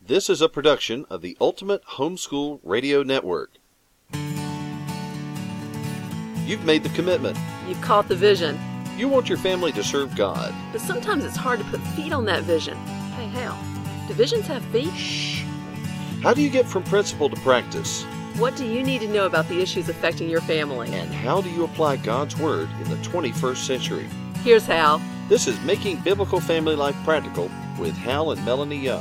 This is a production of the Ultimate Homeschool Radio Network. You've made the commitment. You've caught the vision. You want your family to serve God. But sometimes it's hard to put feet on that vision. Hey, Hal, do visions have feet? Shh. How do you get from principle to practice? What do you need to know about the issues affecting your family? And how do you apply God's Word in the 21st century? Here's Hal. This is Making Biblical Family Life Practical with Hal and Melanie Young.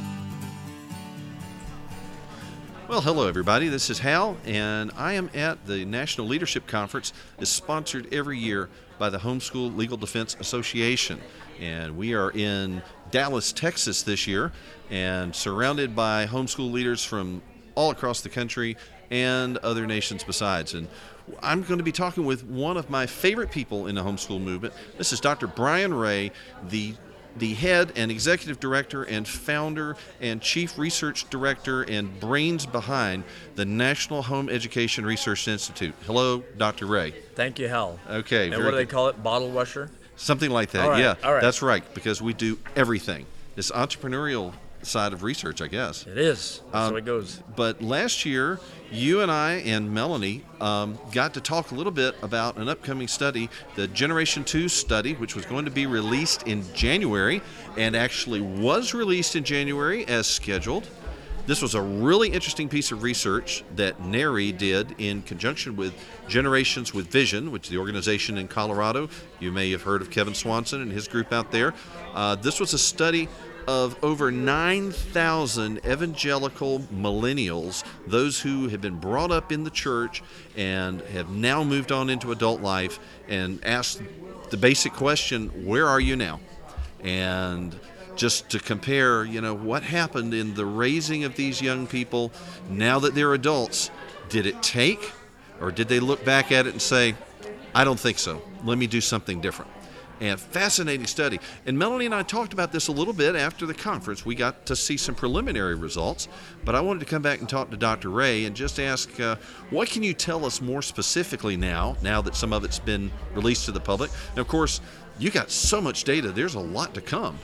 Well, hello everybody, this is Hal, and I am at the National Leadership Conference. It's sponsored every year by the Homeschool Legal Defense Association, and we are in Dallas, Texas this year, and surrounded by homeschool leaders from all across the country and other nations besides. And I'm going to be talking with one of my favorite people in the homeschool movement. This is Dr. Brian Ray, the head and executive director and founder and chief research director and brains behind the National Home Education Research Institute. Hello, Dr. Ray. Thank you, Hal. Okay. And what do they call it? Bottle washer? Something like that, all right, yeah. All right. That's right, because we do everything. It's entrepreneurial side of research, I guess. It is. That's how it goes. But last year, you and I and Melanie got to talk a little bit about an upcoming study, the Generation 2 study, which was going to be released in January and actually was released in January as scheduled. This was a really interesting piece of research that NARI did in conjunction with Generations with Vision, which is the organization in Colorado. You may have heard of Kevin Swanson and his group out there. This was a study of over 9,000 evangelical millennials, those who have been brought up in the church and have now moved on into adult life, and asked the basic question, where are you now? And just to compare, what happened in the raising of these young people now that they're adults. Did it take, or did they look back at it and say, I don't think so, let me do something different? And fascinating study. And Melanie and I talked about this a little bit after the conference. We got to see some preliminary results, but I wanted to come back and talk to Dr. Ray and just ask, what can you tell us more specifically now that some of it's been released to the public? And of course, you got so much data, there's a lot to come.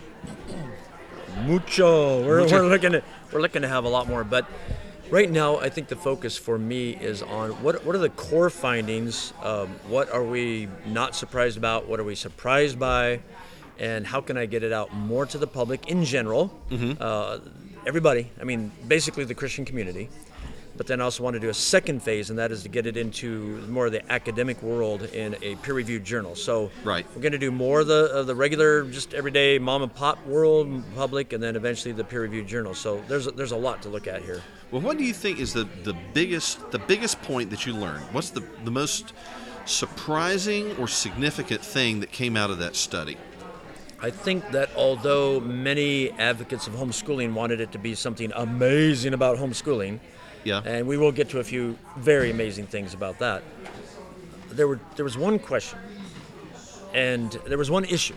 Mucho. We're looking to have a lot more, but right now, I think the focus for me is on what are the core findings, what are we not surprised about, what are we surprised by, and how can I get it out more to the public in general, everybody, basically the Christian community. But then I also want to do a second phase, and that is to get it into more of the academic world in a peer-reviewed journal. So right. We're going to do more of the regular, just everyday mom and pop world, public, and then eventually the peer-reviewed journal. So there's a lot to look at here. Well, what do you think is the biggest point that you learned? What's the most surprising or significant thing that came out of that study? I think that although many advocates of homeschooling wanted it to be something amazing about homeschooling, yeah, and we will get to a few very amazing things about that, there was one question, and there was one issue.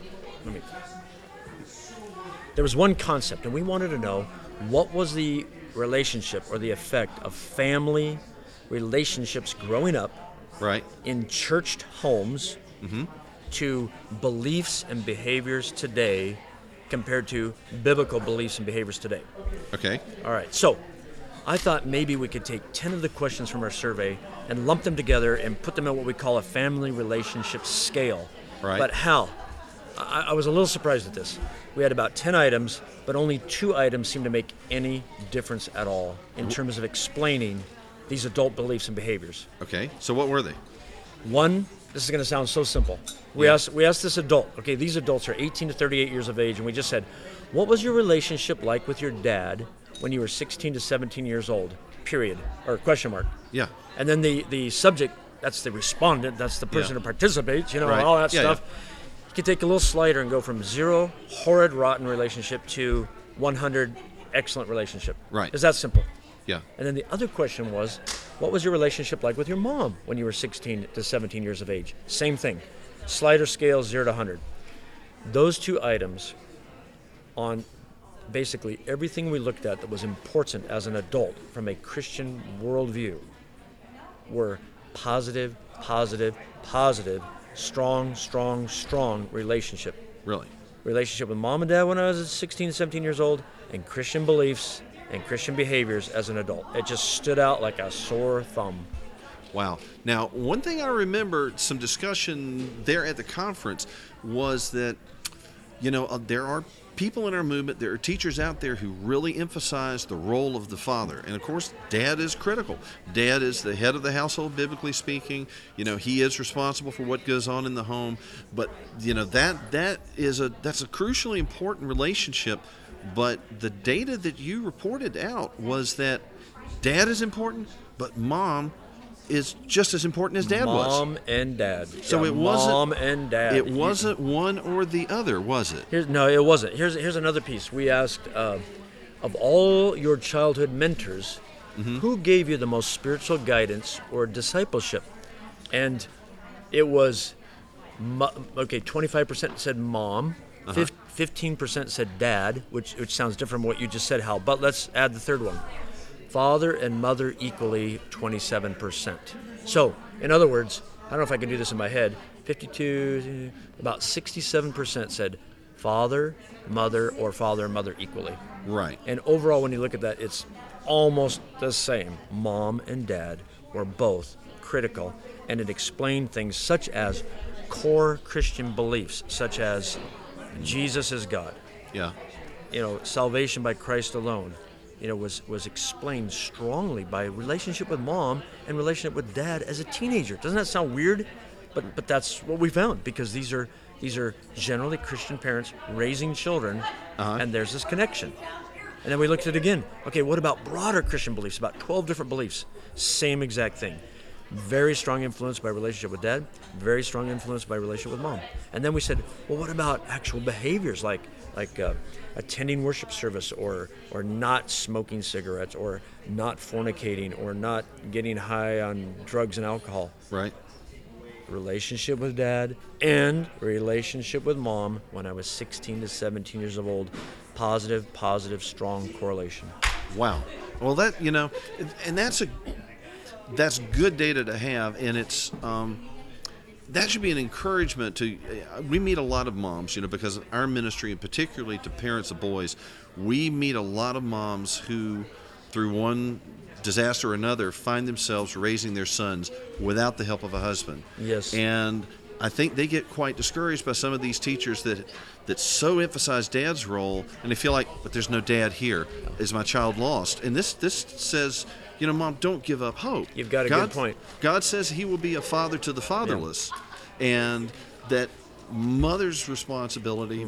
There was one concept, and we wanted to know what was the relationship or the effect of family relationships growing up right in churched homes to beliefs and behaviors today compared to biblical beliefs and behaviors today. Okay. All right. So I thought maybe we could take 10 of the questions from our survey and lump them together and put them in what we call a family relationship scale. Right. But Hal, I was a little surprised at this. We had about 10 items, but only 2 items seemed to make any difference at all in terms of explaining these adult beliefs and behaviors. Okay, so what were they? One, this is going to sound so simple. We asked this adult, okay, these adults are 18 to 38 years of age, and we just said, what was your relationship like with your dad when you were 16 to 17 years old, period, or question mark? Yeah. And then the subject, that's the respondent, that's the person who participates, right. all that Yeah, stuff. You can take a little slider and go from 0, horrid, rotten relationship to 100, excellent relationship. Right. It's that simple. Yeah. And then the other question was, what was your relationship like with your mom when you were 16 to 17 years of age? Same thing. Slider scale, 0 to 100. Those 2 items on basically everything we looked at that was important as an adult from a Christian worldview were positive, strong relationship. Really? Relationship with mom and dad when I was 16 to 17 years old, and Christian beliefs and Christian behaviors as an adult. It just stood out like a sore thumb. Wow. Now, one thing I remember some discussion there at the conference was that, there are people in our movement, there are teachers out there who really emphasize the role of the father. And of course, dad is critical. Dad is the head of the household, biblically speaking. He is responsible for what goes on in the home. But, that's a crucially important relationship. But the data that you reported out was that dad is important, but mom is just as important as dad was. Mom and dad. So it wasn't mom and dad. It wasn't one or the other, was it? No, it wasn't. Here's another piece. We asked, of all your childhood mentors, who gave you the most spiritual guidance or discipleship? And it was, 25% said mom, 15% said dad, which sounds different from what you just said, Hal. But let's add the third one. Father and mother equally 27%. So, in other words, I don't know if I can do this in my head, 52, about 67% said father, mother, or father and mother equally. Right. And overall, when you look at that, it's almost the same. Mom and dad were both critical, and it explained things such as core Christian beliefs, such as Jesus is God. Yeah. Salvation by Christ alone. Was explained strongly by relationship with mom and relationship with dad as a teenager. Doesn't that sound weird? But that's what we found, because these are generally Christian parents raising children, and there's this connection. And then we looked at it again. Okay, what about broader Christian beliefs? About 12 different beliefs. Same exact thing. Very strong influence by relationship with dad. Very strong influence by relationship with mom. And then we said, well, what about actual behaviors like attending worship service, or not smoking cigarettes, or not fornicating, or not getting high on drugs and alcohol? Right. Relationship with dad and relationship with mom when I was 16 to 17 years old. Positive, strong correlation. Wow. Well, and that's good data to have, and it's that should be an encouragement to. We meet a lot of moms, because of our ministry, and particularly to parents of boys, we meet a lot of moms who, through one disaster or another, find themselves raising their sons without the help of a husband. Yes. And I think they get quite discouraged by some of these teachers that so emphasize dad's role, and they feel like, but there's no dad here. Is my child lost? And this says, Mom, don't give up hope. You've got a good point. God says He will be a father to the fatherless, and that mother's responsibility,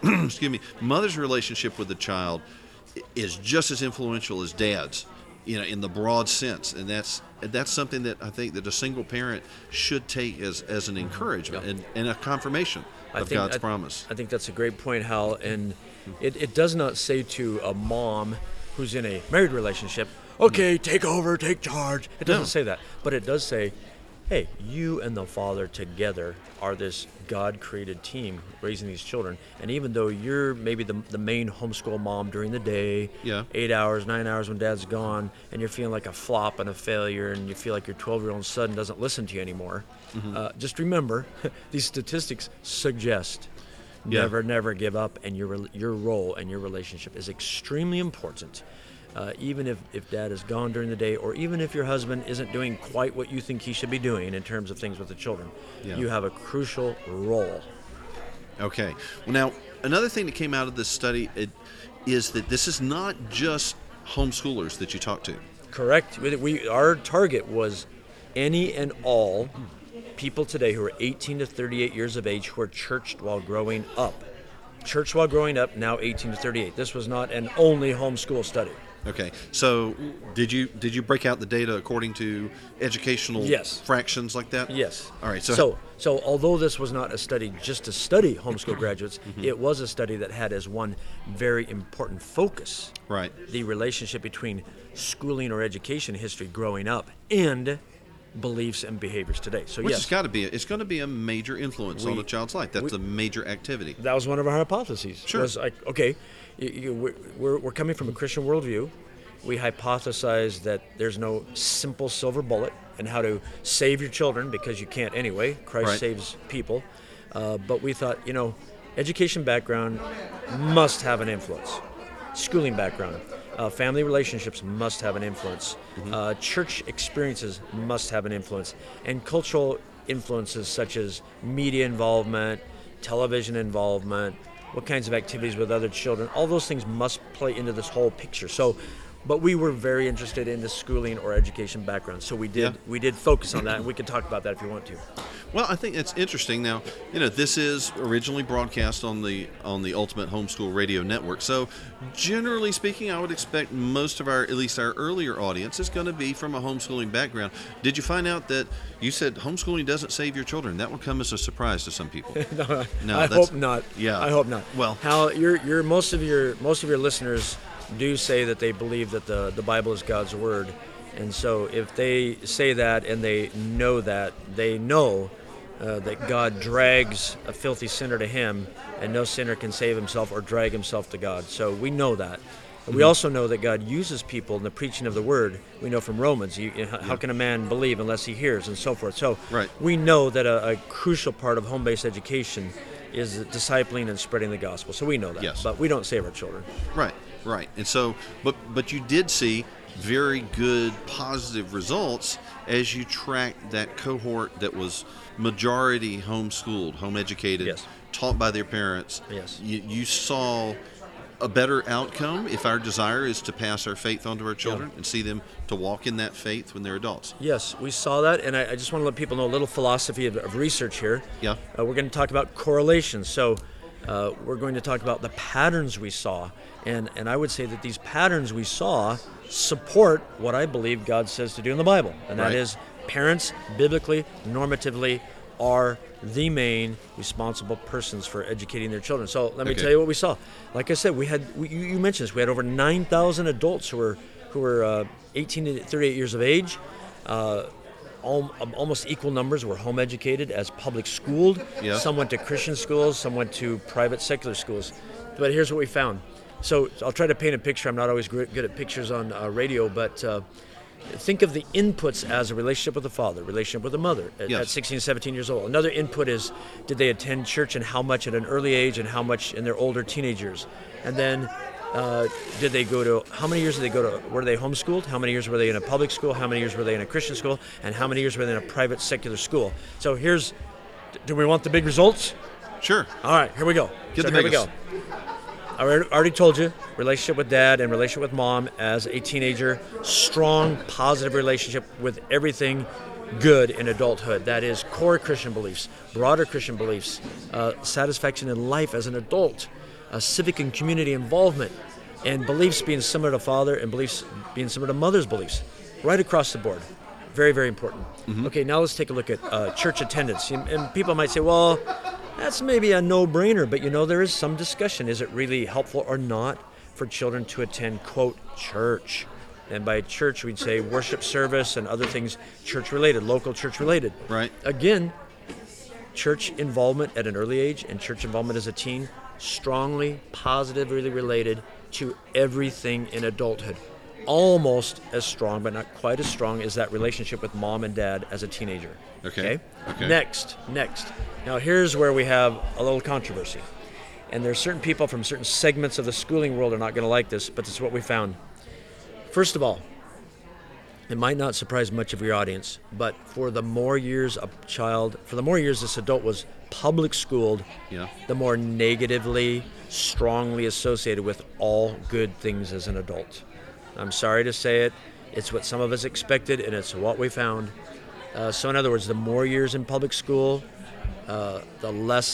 mother's relationship with the child is just as influential as dad's, in the broad sense, and that's something that I think that a single parent should take as an encouragement and a confirmation of God's promise. I think that's a great point, Hal, and it does not say to a mom who's in a married relationship, okay, take over, take charge. It doesn't say that, but it does say, hey, you and the father together are this God-created team raising these children. And even though you're maybe the main homeschool mom during the day, 8 hours, 9 hours when dad's gone, and you're feeling like a flop and a failure, and you feel like your 12-year-old son doesn't listen to you anymore, just remember, these statistics suggest never give up, and your role and your relationship is extremely important. Even if dad is gone during the day, or even if your husband isn't doing quite what you think he should be doing in terms of things with the children, you have a crucial role. Okay. Well, now, another thing that came out of this study is that this is not just homeschoolers that you talk to. Correct. Our target was any and all people today who are 18 to 38 years of age who are churched while growing up. Church while growing up, now 18 to 38. This was not an only homeschool study. Okay, so did you break out the data according to educational fractions like that? Yes. All right. So although this was not a study just to study homeschool graduates, it was a study that had as one very important focus the relationship between schooling or education history growing up and beliefs and behaviors today. So Which has got to be it's going to be a major influence on a child's life. That's a major activity. That was one of our hypotheses. Sure. Was like, okay, we're coming from a Christian worldview. We hypothesize that there's no simple silver bullet and how to save your children, because you can't anyway. Christ saves people. But we thought, education background must have an influence. Schooling background. Family relationships must have an influence. Church experiences must have an influence. And cultural influences such as media involvement, television involvement, what kinds of activities with other children, all those things must play into this whole picture. So, but we were very interested in the schooling or education background, so we did focus on that, and we can talk about that if you want to. Well, I think it's interesting. Now, this is originally broadcast on the Ultimate Homeschool Radio Network. So, generally speaking, I would expect most of at least our earlier audience is going to be from a homeschooling background. Did you find out that you said homeschooling doesn't save your children? That will come as a surprise to some people. No, I hope not. Yeah, I hope not. Well, Hal, most of your listeners do say that they believe that the Bible is God's word, and so if they say that and they know that that God drags a filthy sinner to Him, and no sinner can save himself or drag himself to God. So we know that. We also know that God uses people in the preaching of the word. We know from Romans, how can a man believe unless he hears, and so forth. So we know that a crucial part of home-based education is discipling and spreading the gospel. So we know that, but we don't save our children. Right. And so, but you did see very good positive results as you tracked that cohort that was majority homeschooled, home educated, taught by their parents. You saw a better outcome if our desire is to pass our faith on to our children and see them to walk in that faith when they're adults. Yes, we saw that, and I just want to let people know a little philosophy of research here. We're going to talk about correlations. So we're going to talk about the patterns we saw, and I would say that these patterns we saw support what I believe God says to do in the Bible, and that is parents, biblically, normatively, are the main responsible persons for educating their children. So let me tell you what we saw. Like I said, you mentioned this. We had over 9,000 adults who were 18 to 38 years of age. Almost equal numbers were home educated as public schooled. Some went to Christian schools, some went to private secular schools. But here's what we found. So I'll try to paint a picture. I'm not always good at pictures on radio, but think of the inputs as a relationship with the father, relationship with the mother at 16, 17 years old. Another input is, did they attend church and how much at an early age and how much in their older teenage years? And then did they go to, how many years did they go to, were they homeschooled? How many years were they in a public school? How many years were they in a Christian school? And how many years were they in a private secular school? So do we want the big results? Sure. All right, here we go. Here we go. I already told you, relationship with dad and relationship with mom as a teenager, strong, positive relationship with everything good in adulthood. That is core Christian beliefs, broader Christian beliefs, satisfaction in life as an adult, civic and community involvement, and beliefs being similar to father and beliefs being similar to mother's beliefs, right across the board. Very, very important. Okay, now let's take a look at church attendance. And people might say, well, that's maybe a no-brainer, but there is some discussion. Is it really helpful or not for children to attend, quote, church? And by church, we'd say worship service and other things church-related, local church-related. Right. Again, church involvement at an early age and church involvement as a teen, strongly, positively related to everything in adulthood. Almost as strong, but not quite as strong as that relationship with mom and dad as a teenager. Okay. Next. Now here's where we have a little controversy. And there's certain people from certain segments of the schooling world are not going to like this, but this is what we found. First of all, it might not surprise much of your audience, but for the more years this adult was public schooled, the more negatively, strongly associated with all good things as an adult. I'm sorry to say it. It's what some of us expected, and it's what we found. So in other words, the more years in public school, the less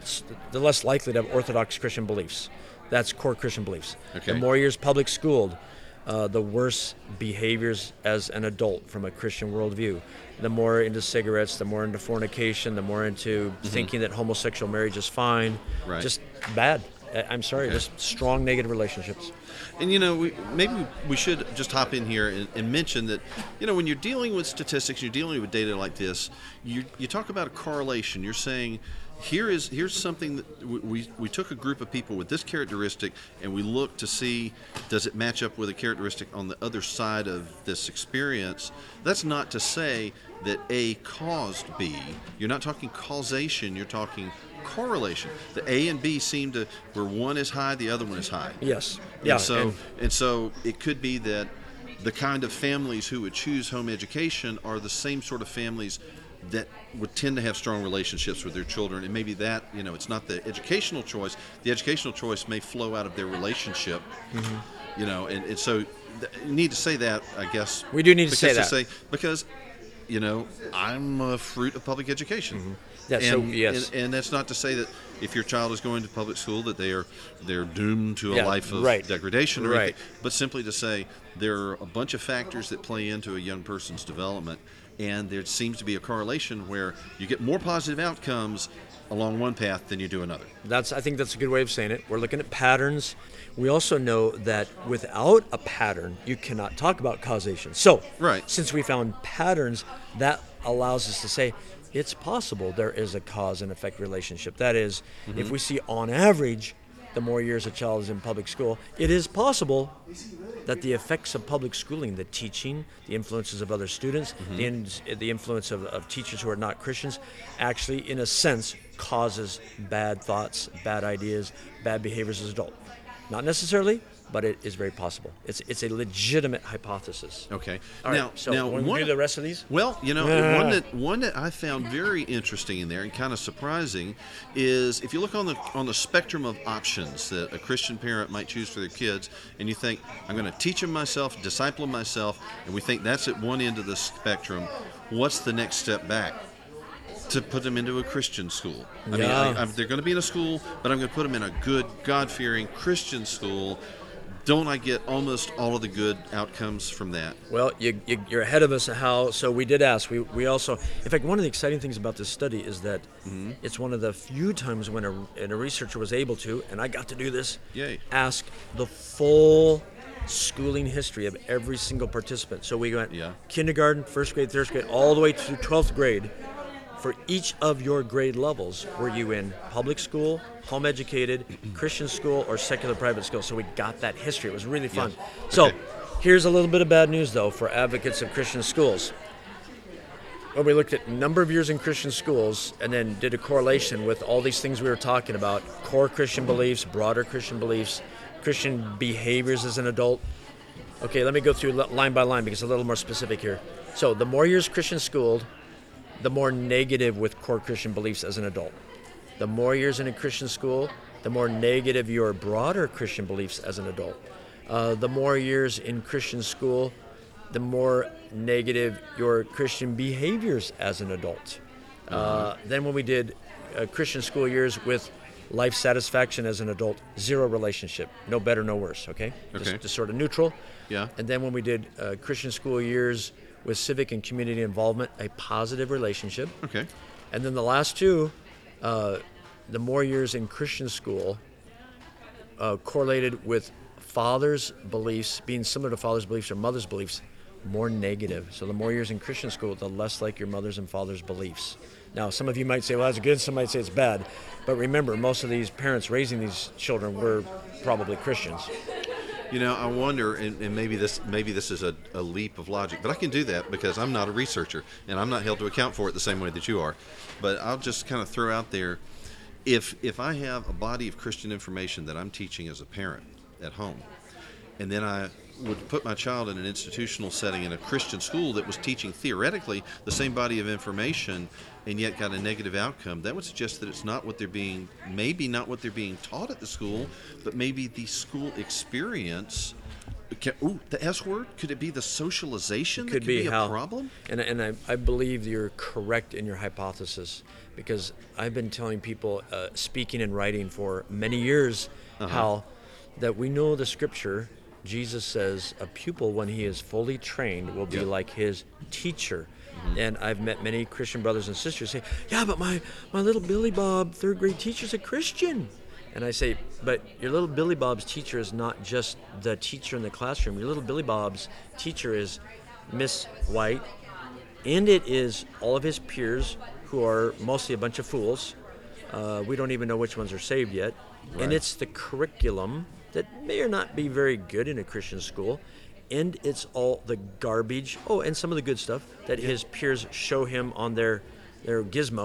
likely to have Orthodox Christian beliefs. That's core Christian beliefs. The more years public schooled, the worse behaviors as an adult from a Christian worldview. The more into cigarettes, the more into fornication, the more into thinking that homosexual marriage is fine. Just bad. I'm sorry, just strong negative relationships. And maybe we should just hop in here and mention that when you're dealing with statistics, you're dealing with data like this, you talk about a correlation. You're saying here's something that we took a group of people with this characteristic and we looked to see, does it match up with a characteristic on the other side of this experience. That's not to say that A caused B. You're not talking causation, you're talking correlation. The A and B seem to, where one is high, the other one is high. Yes. Yeah. And so it could be that the kind of families who would choose home education are the same sort of families that would tend to have strong relationships with their children, and maybe that, it's not the educational choice. The educational choice may flow out of their relationship, and so you need to say that, I guess. We do need to say that. Because, I'm a fruit of public education. Mm-hmm. Yes. And that's not to say that if your child is going to public school that they're doomed to a life of degradation or anything, but simply to say there are a bunch of factors that play into a young person's development, and there seems to be a correlation where you get more positive outcomes along one path than you do another. I think that's a good way of saying it. We're looking at patterns. We also know that without a pattern, you cannot talk about causation. So, since we found patterns, that allows us to say it's possible there is a cause and effect relationship. That is, if we see on average the more years a child is in public school, it is possible that the effects of public schooling, the teaching, the influences of other students, the influence of teachers who are not Christians, actually, in a sense, causes bad thoughts, bad ideas, bad behaviors as adults. Not necessarily, but it is very possible. It's a legitimate hypothesis. Okay. All right, now when we do the rest of these? Well, one that I found very interesting in there and kind of surprising is if you look on the spectrum of options that a Christian parent might choose for their kids, and you think, I'm going to teach them myself, disciple them myself, and we think that's at one end of the spectrum, what's the next step back? To put them into a Christian school. I mean, they're going to be in a school, but I'm going to put them in a good, God-fearing Christian school. Don't I get almost all of the good outcomes from that? Well, you're ahead of us. So we did ask. We also, in fact, one of the exciting things about this study is that it's one of the few times when a researcher was able to, and I got to do this, ask the full schooling history of every single participant. So we went kindergarten, first grade, third grade, all the way to 12th grade. For each of your grade levels, were you in public school, home educated, Christian school, or secular private school? So we got that history. It was really fun. So here's a little bit of bad news, though, for advocates of Christian schools. When we looked at number of years in Christian schools and then did a correlation with all these things we were talking about, core Christian beliefs, broader Christian beliefs, Christian behaviors as an adult. Okay, let me go through line by line because it's a little more specific here. So the more years Christian schooled, the more negative with core Christian beliefs as an adult. The more years in a Christian school, the more negative your broader Christian beliefs as an adult. The more years in Christian school, the more negative your Christian behaviors as an adult. Then when we did Christian school years with life satisfaction as an adult, zero relationship, no better, no worse, okay? Just sort of neutral. Yeah. And then when we did Christian school years with civic and community involvement, a positive relationship. Okay. And then the last two, the more years in Christian school correlated with father's beliefs, being similar to father's beliefs or mother's beliefs, more negative. So the more years in Christian school, the less like your mother's and father's beliefs. Now, some of you might say, well, that's good. Some might say it's bad. But remember, most of these parents raising these children were probably Christians. I wonder, and maybe this is a leap of logic, but I can do that because I'm not a researcher, and I'm not held to account for it the same way that you are. But I'll just kind of throw out there, if I have a body of Christian information that I'm teaching as a parent at home, and then I would put my child in an institutional setting in a Christian school that was teaching theoretically the same body of information and yet got a negative outcome, that would suggest that it's not what they're being, maybe not what they're being taught at the school, but maybe the school experience. The S word? Could it be the socialization that could be a problem? And I believe you're correct in your hypothesis because I've been telling people, speaking and writing for many years, how that we know the scripture. Jesus says a pupil, when he is fully trained, will be like his teacher. And I've met many Christian brothers and sisters say, yeah, but my little Billy Bob third grade teacher's a Christian. And I say, but your little Billy Bob's teacher is not just the teacher in the classroom. Your little Billy Bob's teacher is Miss White, and it is all of his peers who are mostly a bunch of fools. We don't even know which ones are saved yet. Right. And it's the curriculum that may or not be very good in a Christian school, and it's all the garbage, and some of the good stuff that his peers show him on their gizmos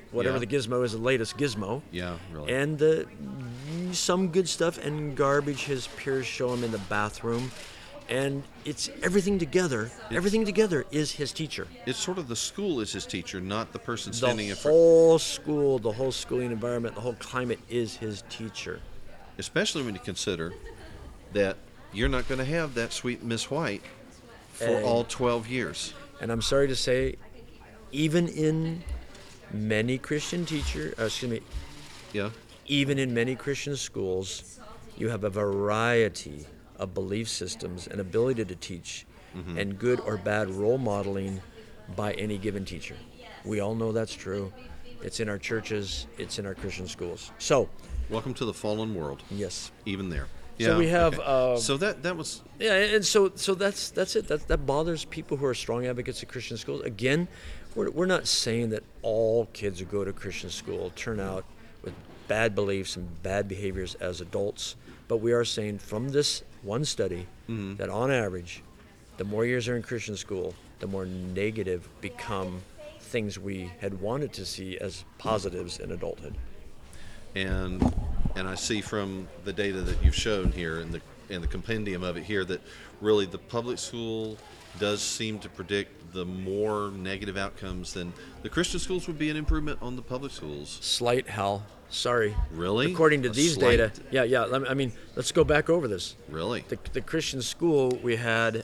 whatever Yeah. the gizmo is, the latest gizmo. Yeah, really. And some good stuff and garbage his peers show him in the bathroom. And it's everything together. Everything together is his teacher. It's sort of the school is his teacher, not the person The standing in front. whole school, the whole schooling environment, the whole climate is his teacher. Especially when you consider that you're not going to have that sweet Miss White for Hey. all 12 years. And I'm sorry to say, even in many Christian Yeah. even in many Christian schools, you have a variety of belief systems and ability to teach and good or bad role modeling by any given teacher. We all know that's true. It's in our churches, it's in our Christian schools. So, Welcome to the fallen world. yes. Even there. So we have so that was yeah, and so that's it. That bothers people who are strong advocates of Christian schools. Again, we're not saying that all kids who go to Christian school turn out with bad beliefs and bad behaviors as adults, but we are saying from this one study that on average, the more years they're in Christian school, the more negative become things we had wanted to see as positives in adulthood. and I see from the data that you've shown here and the compendium of it here that really the public school does seem to predict the more negative outcomes than the Christian schools would be an improvement on the public schools. Slight, Hal. Sorry. Really? According to A these slight? data. Yeah. I mean, let's go back over this. Really? The Christian school we had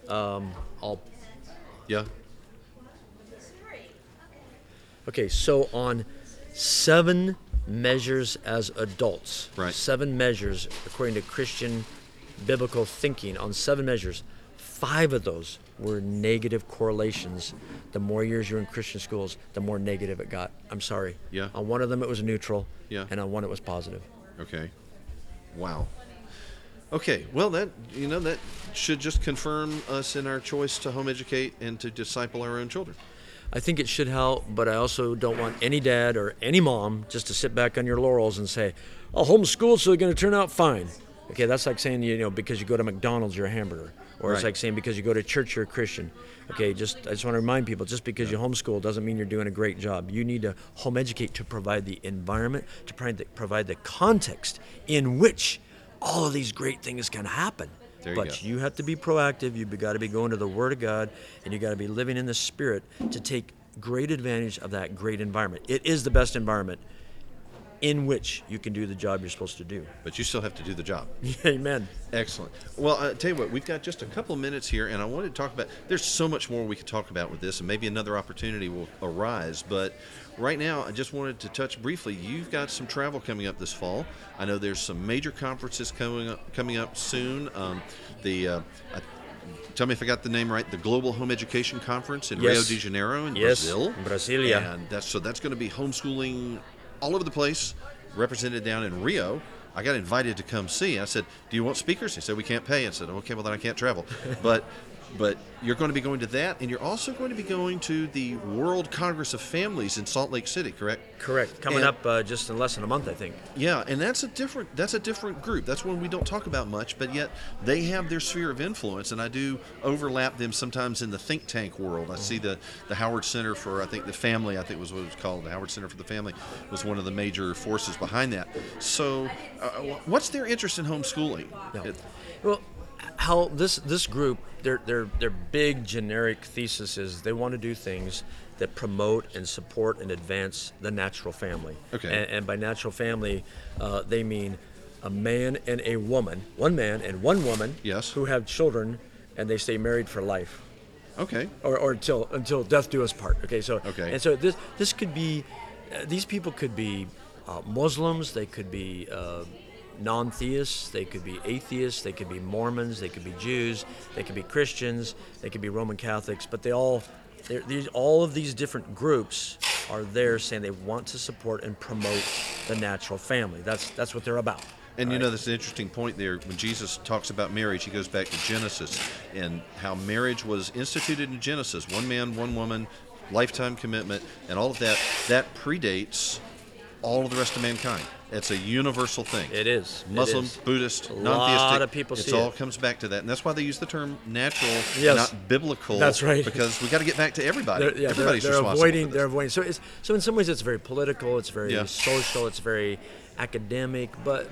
Yeah. okay, so on 7 measures as adults, Right. 7 measures according to Christian biblical thinking, on 7 measures, 5 of those were negative correlations. The more years you're in Christian schools, the more negative it got. I'm sorry. Yeah. On one of them it was neutral, Yeah. and on one it was positive. Okay. Wow. Okay. Well, that should just confirm us in our choice to home educate and to disciple our own children. I think it should help, but I also don't want any dad or any mom just to sit back on your laurels and say, "Oh, homeschooled, so they're going to turn out fine." Okay, that's like saying because you go to McDonald's, you're a hamburger, or it's Right. like saying because you go to church, you're a Christian. Okay, I just want to remind people, just because you homeschool doesn't mean you're doing a great job. You need to home educate to provide the environment, to provide the context in which all of these great things can happen. There you But go. you have to be proactive. You've got to be going to the Word of God, and you got to be living in the Spirit to take great advantage of that great environment. It is the best environment in which you can do the job you're supposed to do. But you still have to do the job. Amen. Excellent. Well, I tell you what, we've got just a couple of minutes here, and I wanted to talk about. There's so much more we could talk about with this, and maybe another opportunity will arise. But right now, I just wanted to touch briefly. You've got some travel coming up this fall. I know there's some major conferences coming up soon. Tell me if I got the name right. The Global Home Education Conference in Yes. Rio de Janeiro in Yes, Brazil. Brasilia. And that's going to be homeschooling all over the place, represented down in Rio. I got invited to come see. I said, "Do you want speakers?" He said, "We can't pay." I said, "Okay, well then I can't travel." But you're going to be going to that, and you're also going to be going to the World Congress of Families in Salt Lake City, correct? Correct. Coming And- up just in less than a month, I think. Yeah, and that's a different group. That's one we don't talk about much, but yet they have their sphere of influence, and I do overlap them sometimes in the think tank world. I see the Howard Center for, I think, the Family, I think was what it was called. The Howard Center for the Family was one of the major forces behind that. So what's their interest in homeschooling? No. Well, how this group, their big generic thesis is they want to do things that promote and support and advance the natural family. Okay. And by natural family, they mean a man and a woman, one man and one woman, Yes. who have children, and they stay married for life, Okay. or until death do us part. Okay. So Okay. and so this could be, these people could be Muslims, they could be non-theists, they could be atheists, they could be Mormons, they could be Jews, they could be Christians, they could be Roman Catholics, but all of these different groups are there saying they want to support and promote the natural family. That's what they're about. And you know, that's an interesting point there. When Jesus talks about marriage, he goes back to Genesis and how marriage was instituted in Genesis. One man, one woman, lifetime commitment, and all of that. That predates all of the rest of mankind. It's a universal thing. It is. Muslim, It is. Buddhist, A non-theistic. lot of people It see all it. comes back to that, and that's why they use the term natural, Yes. not biblical. That's right. Because we got to get back to everybody. They're Everybody's they're responsible avoiding. for They're this. avoiding. So in some ways, it's very political. It's very Yeah. social. It's very academic. But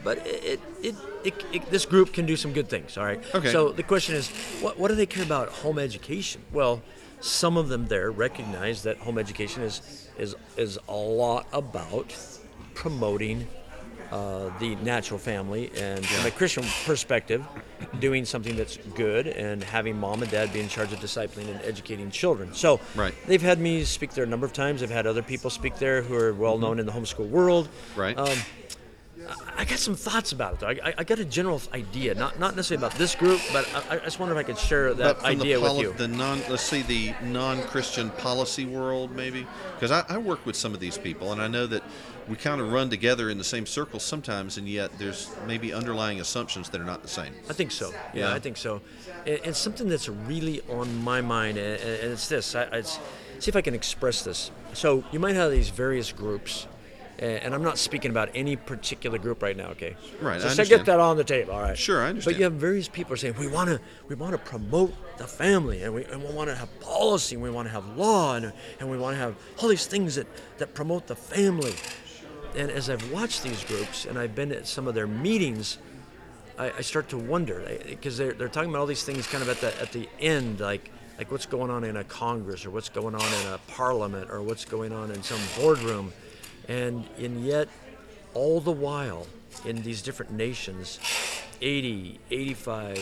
this group can do some good things. All right. Okay. So the question is, what do they care about home education? Well, some of them there recognize that home education is a lot about promoting the natural family, and from a Christian perspective, doing something that's good and having mom and dad be in charge of discipling and educating children. So Right. they've had me speak there a number of times. They've had other people speak there who are well known in the homeschool world. Right. I got some thoughts about it, though. I got a general idea, not necessarily about this group, but I just wonder if I could share that But from idea with you. the non-Christian policy world, maybe, because I work with some of these people, and I know that we kind of run together in the same circles sometimes, and yet there's maybe underlying assumptions that are not the same. I think so. Yeah. I think so. And something that's really on my mind, and it's this. It's see if I can express this. So you might have these various groups, and I'm not speaking about any particular group right now. Okay. Right, I So understand. get that on the table. All right. Sure, I understand. But you have various people who are saying we want to promote the family, and we want to have policy, and we want to have law, and we want to have all these things that promote the family. And as I've watched these groups, and I've been at some of their meetings, I start to wonder, because they're talking about all these things kind of at the end, like what's going on in a Congress, or what's going on in a parliament, or what's going on in some boardroom, and yet all the while in these different nations, 80, 85,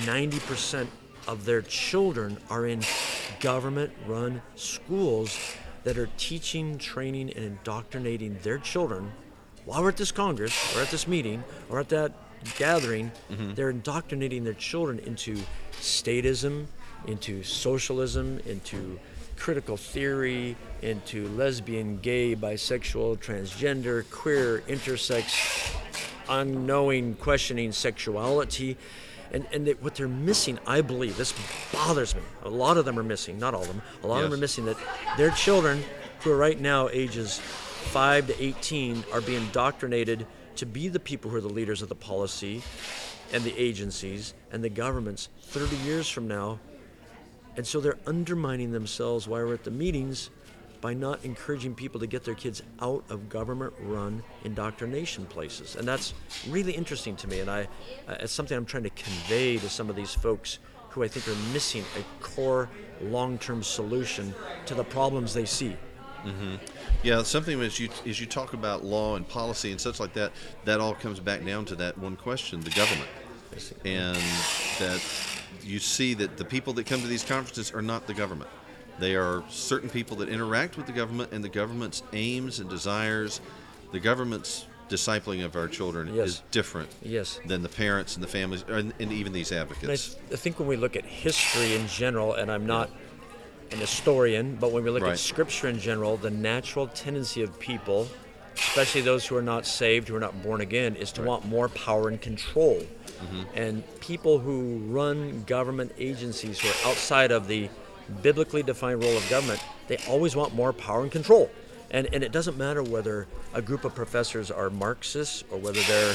90% of their children are in government-run schools that are teaching, training, and indoctrinating their children. While we're at this Congress, or at this meeting, or at that gathering, they're indoctrinating their children into statism, into socialism, into critical theory, into lesbian, gay, bisexual, transgender, queer, intersex, unknowing, questioning sexuality. And what they're missing, I believe, this bothers me. A lot of them are missing, not all of them. A lot of them Yes. are missing that their children, who are right now ages 5 to 18, are being indoctrinated to be the people who are the leaders of the policy and the agencies and the governments 30 years from now. And so they're undermining themselves while we're at the meetings by not encouraging people to get their kids out of government-run indoctrination places. And that's really interesting to me, and it's something I'm trying to convey to some of these folks who I think are missing a core long-term solution to the problems they see. Yeah, something as you talk about law and policy and such like that, that all comes back down to that one question: the government, and that you see that the people that come to these conferences are not the government. They are certain people that interact with the government, and the government's aims and desires, the government's discipling of our children Yes. is different Yes. than the parents and the families, and even these And advocates. I think when we look at history in general, and I'm not an historian, but when we look Right. at Scripture in general, the natural tendency of people, especially those who are not saved, who are not born again, is to want more power and control. And people who run government agencies who are outside of the biblically defined role of government, they always want more power and control. And it doesn't matter whether a group of professors are Marxists, or whether they're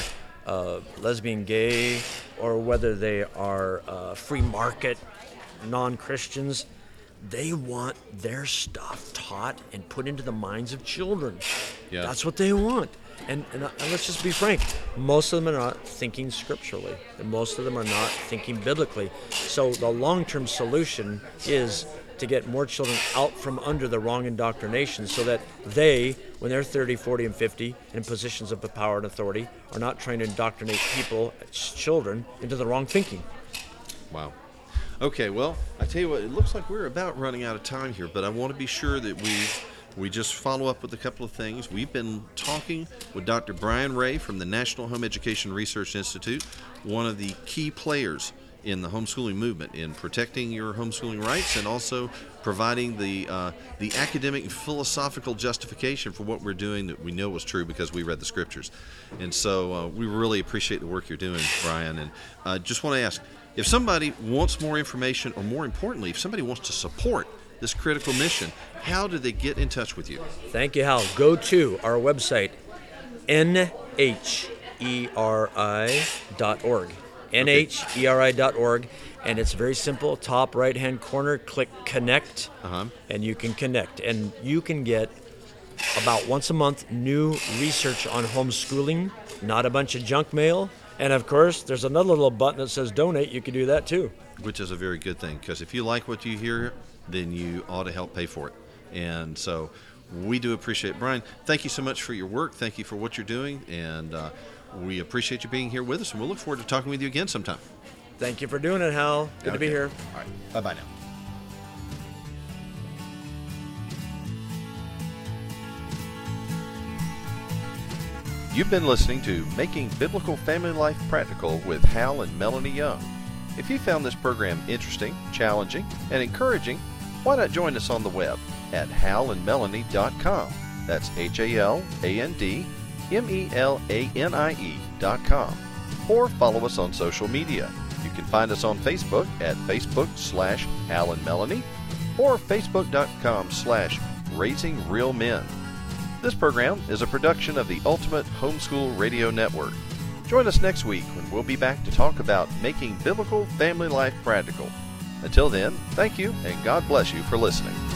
lesbian, gay, or whether they are free market non-Christians. They want their stuff taught and put into the minds of children. Yeah. That's what they want. And let's just be frank, most of them are not thinking scripturally, and most of them are not thinking biblically. So the long-term solution is to get more children out from under the wrong indoctrination, so that they, when they're 30, 40, and 50, in positions of power and authority, are not trying to indoctrinate people, children, into the wrong thinking. Wow. Okay, well, I tell you what, it looks like we're about running out of time here, but I want to be sure that we just follow up with a couple of things. We've been talking with Dr. Brian Ray from the National Home Education Research Institute, one of the key players in the homeschooling movement, in protecting your homeschooling rights and also providing the academic and philosophical justification for what we're doing that we know was true because we read the scriptures. And so we really appreciate the work you're doing, Brian. And just want to ask, if somebody wants more information, or more importantly, if somebody wants to support this critical mission, how do they get in touch with you? Thank you, Hal. Go to our website, NHERI.org. NHERI.org. And it's very simple. Top right-hand corner, click Connect, and you can connect. And you can get about once a month new research on homeschooling, not a bunch of junk mail. And of course, there's another little button that says donate. You can do that too. Which is a very good thing, because if you like what you hear, then you ought to help pay for it. And so we do appreciate it. Brian, thank you so much for your work. Thank you for what you're doing. And we appreciate you being here with us. And we'll look forward to talking with you again sometime. Thank you for doing it, Hal. Good to be here. All right. Bye-bye now. You've been listening to Making Biblical Family Life Practical with Hal and Melanie Young. If you found this program interesting, challenging, and encouraging, why not join us on the web at halandmelanie.com. That's HALANDMELANIE.com. Or follow us on social media. You can find us on Facebook at Facebook/Hal and Melanie or Facebook.com/Raising Real Men. This program is a production of the Ultimate Homeschool Radio Network. Join us next week when we'll be back to talk about making biblical family life practical. Until then, thank you and God bless you for listening.